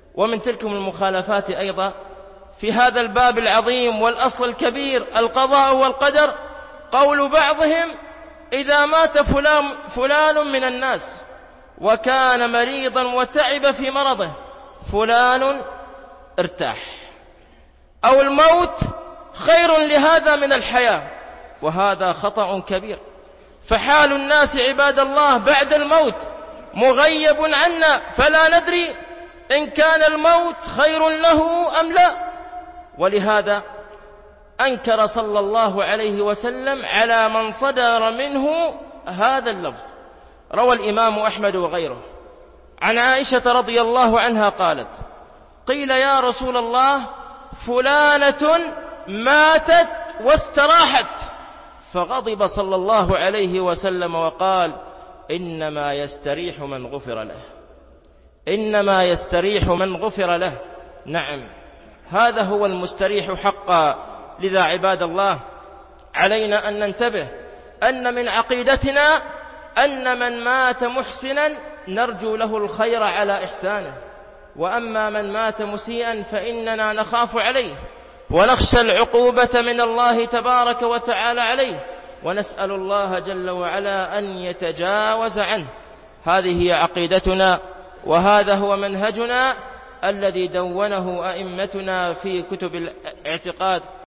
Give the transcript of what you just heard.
ومن تلك المخالفات أيضا في هذا الباب العظيم والأصل الكبير القضاء والقدر قول بعضهم: إذا مات فلان من الناس وكان مريضا وتعب في مرضه فلان ارتاح، أو الموت خير لهذا من الحياة، وهذا خطأ كبير. فحال الناس عباد الله بعد الموت مغيب عنا، فلا ندري إن كان الموت خير له أم لا. ولهذا أنكر صلى الله عليه وسلم على من صدر منه هذا اللفظ. روى الإمام أحمد وغيره عن عائشة رضي الله عنها قالت: قيل يا رسول الله فلانة ماتت واستراحت، فغضب صلى الله عليه وسلم وقال: إنما يستريح من غفر له، إنما يستريح من غفر له. نعم، هذا هو المستريح حقا. لذا عباد الله علينا أن ننتبه أن من عقيدتنا أن من مات محسنا نرجو له الخير على إحسانه، وأما من مات مسيئا فإننا نخاف عليه ونخشى العقوبة من الله تبارك وتعالى عليه، ونسأل الله جل وعلا أن يتجاوز عنه. هذه هي عقيدتنا، وهذا هو منهجنا الذي دونه أئمتنا في كتب الاعتقاد.